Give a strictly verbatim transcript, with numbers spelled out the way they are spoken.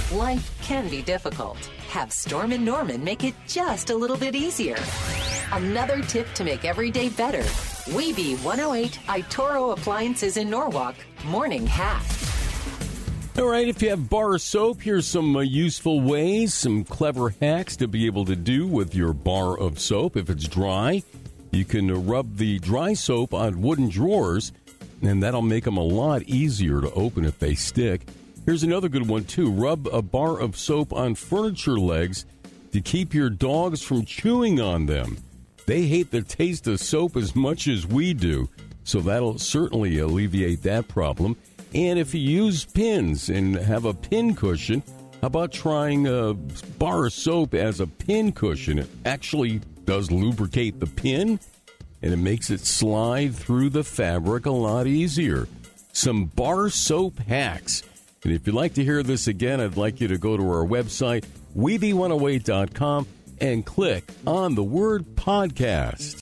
Life can be difficult. Have Storm and Norman make it just a little bit easier. Another tip to make every day better. Weeby one oh eight Itoro Appliances in Norwalk. Morning hack. All right, if you have bar soap, here's some uh, useful ways, some clever hacks to be able to do with your bar of soap. If it's dry, you can uh, rub the dry soap on wooden drawers, and that'll make them a lot easier to open if they stick. Here's another good one, too. Rub a bar of soap on furniture legs to keep your dogs from chewing on them. They hate the taste of soap as much as we do, so that'll certainly alleviate that problem. And if you use pins and have a pin cushion, how about trying a bar of soap as a pin cushion? It actually does lubricate the pin, and it makes it slide through the fabric a lot easier. Some bar soap hacks. And if you'd like to hear this again, I'd like you to go to our website, weeby one oh eight dot com, and click on the word podcast.